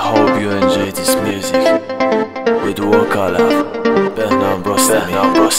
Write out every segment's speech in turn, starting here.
hope you enjoy this music with Wakala, Bernard Brostami.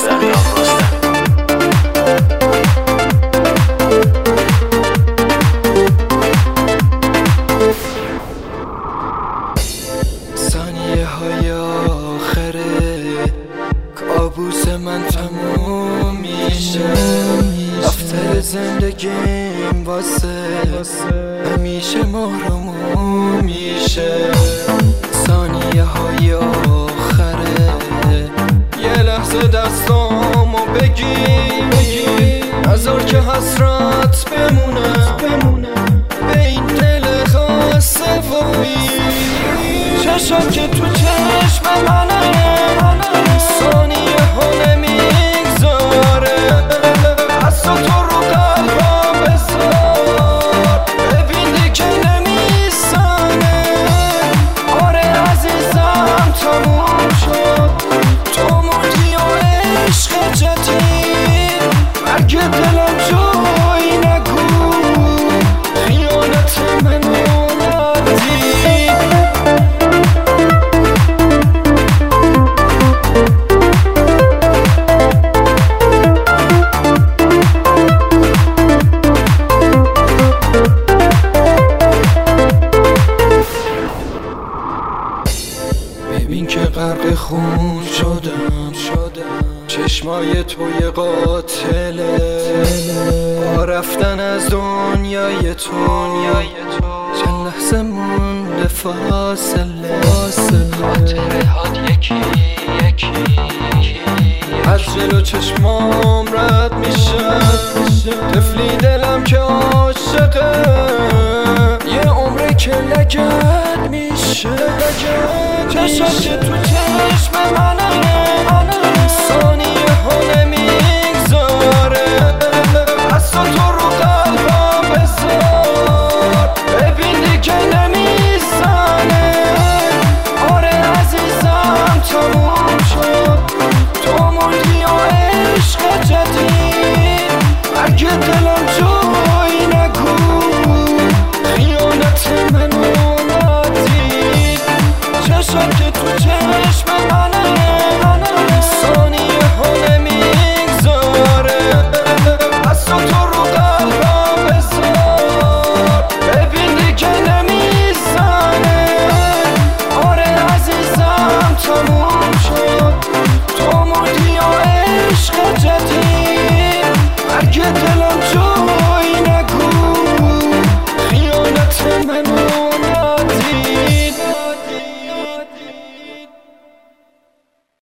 ثانیه های آخره کابوس من تموم میشه، دفتر زندگیم واسه همیشه محروم میشه. ثانیه های آخره یه لحظه دستامو بگیر، نذار که حسرت بمونه به این دل خسته وای. چشم که تو چشم منه، ثانیه ها نمیگذاره، دست تو رو قلبم بذار، ببین دیگه نمیسنه. آره عزیزم تموم شد، تو مردی و عشق جدید، مرگ دلم جای نگو، خیانت منو ندید. ببین که غرق خون شدم، چشمای توی قاتله، با رفتن از دنیای تو چند لحظه مونده فاصله، خاطره هات یکی از جلو چشمام رد میشه، طفلی دلم که عاشقه، یه عمره که لگد میشه. چشم که تو چشم منه، ثانیه ها نمیگذاره، دست تو رو قلبم بذار، ببین دیگه نمیزنه. آره عزیزم تموم شد، تو مردی و عشق جدید، مرگ دلم جای نگو، خیانت منو ندید. چشم که تو چشم منه، ثانیه ها نمیگذاره، دست تو رو قلبم بذار، ببین دیگه نمیزنه. آره عزیزم تموم شد، تو مردی و عشق جدید، مرگ دلم جای نگو، خیانت منو